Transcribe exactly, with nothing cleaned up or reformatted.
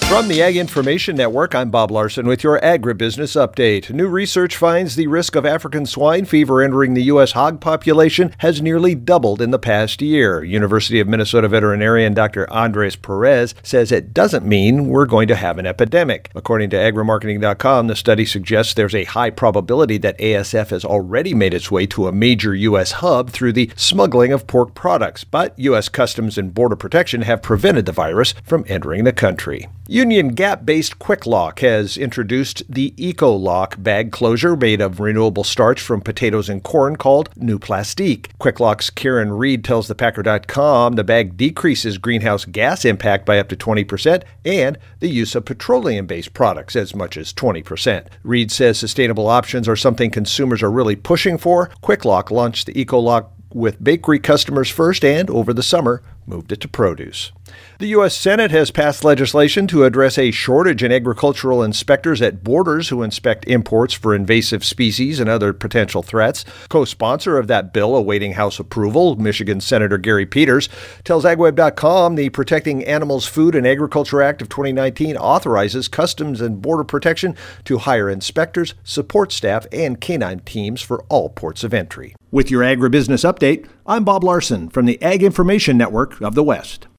From the Ag Information Network, I'm Bob Larson with your Agribusiness Update. New research finds the risk of African swine fever entering the U S hog population has nearly doubled in the past year. University of Minnesota veterinarian Doctor Andres Perez says it doesn't mean we're going to have an epidemic. According to agrimarketing dot com, the study suggests there's a high probability that A S F has already made its way to a major U S hub through the smuggling of pork products, but U S Customs and Border Protection have prevented the virus from entering the country. Union Gap-based Quick Lock has introduced the Eco-Lock bag closure made of renewable starch from potatoes and corn called New Plastique. Quick Lock's Karen Reed tells the Packer dot com the bag decreases greenhouse gas impact by up to twenty percent and the use of petroleum-based products as much as twenty percent. Reed says sustainable options are something consumers are really pushing for. Quick Lock launched the Eco-Lock with bakery customers first and, over the summer, moved it to produce. The U S Senate has passed legislation to address a shortage in agricultural inspectors at borders who inspect imports for invasive species and other potential threats. Co-sponsor of that bill awaiting House approval, Michigan Senator Gary Peters, tells ag web dot com the Protecting Animals, Food, and Agriculture Act of twenty nineteen authorizes Customs and Border Protection to hire inspectors, support staff, and canine teams for all ports of entry. With your agribusiness update, I'm Bob Larson from the Ag Information Network of the West.